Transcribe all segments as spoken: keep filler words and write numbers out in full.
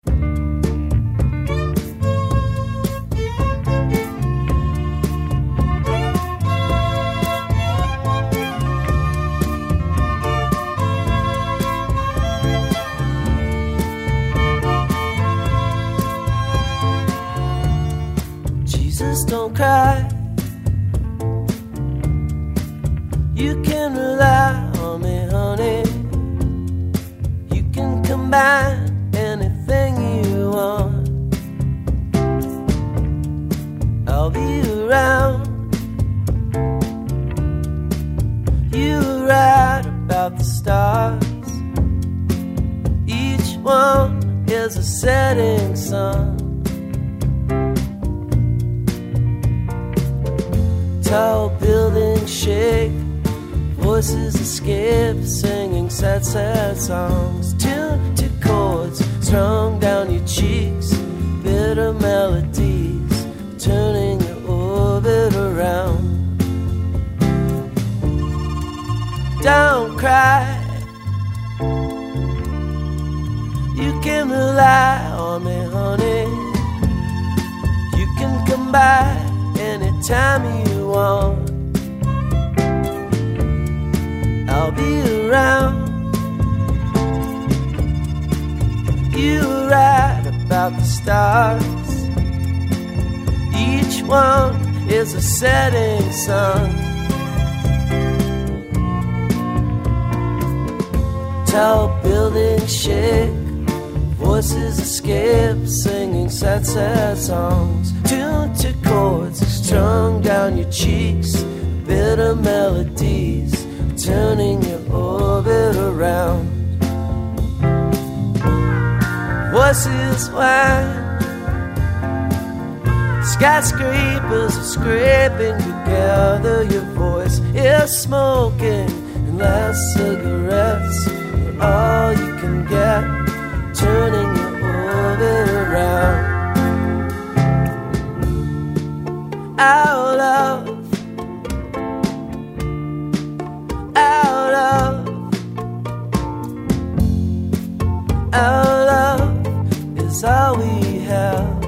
Jesus, don't cry. You can rely on me, honey. You can combine anything you want. I'll be around. You were right about the stars. Each one is a setting sun. Tall buildings shake, voices escape, singing sad, sad songs, tuned to chords strung down your cheeks, bitter melodies turning your orbit around. Don't cry. You can rely on me, honey. You can come by anytime you want. I'll be around. You were right about the stars. Each one is a setting sun. Tall buildings shake, voices escape, singing sad, sad songs, tuned to chords strung down your cheeks, bitter melodies turning your orbit around. Voices whine, skyscrapers are scraping together. Your voice is smoking, and last cigarettes are all you can get, turning your orbit around. Our love, our love, our love is all we have.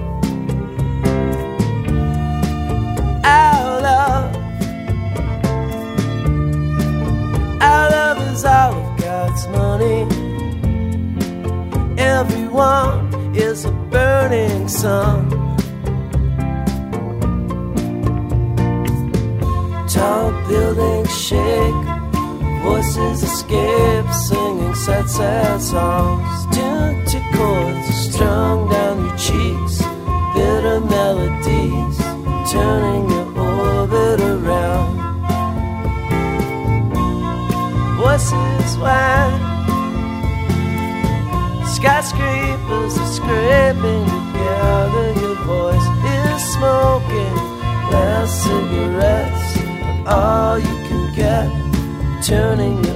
Our love, our love is all of God's money. Everyone is a burning sun. Tall buildings shake, voices escape, singing sad, sad songs, tuned to chords strung down your cheeks, bitter melodies turning your orbit around. Voices whine, skyscrapers are scraping together. Your voice is smoking, last cigarettes all you can get, turning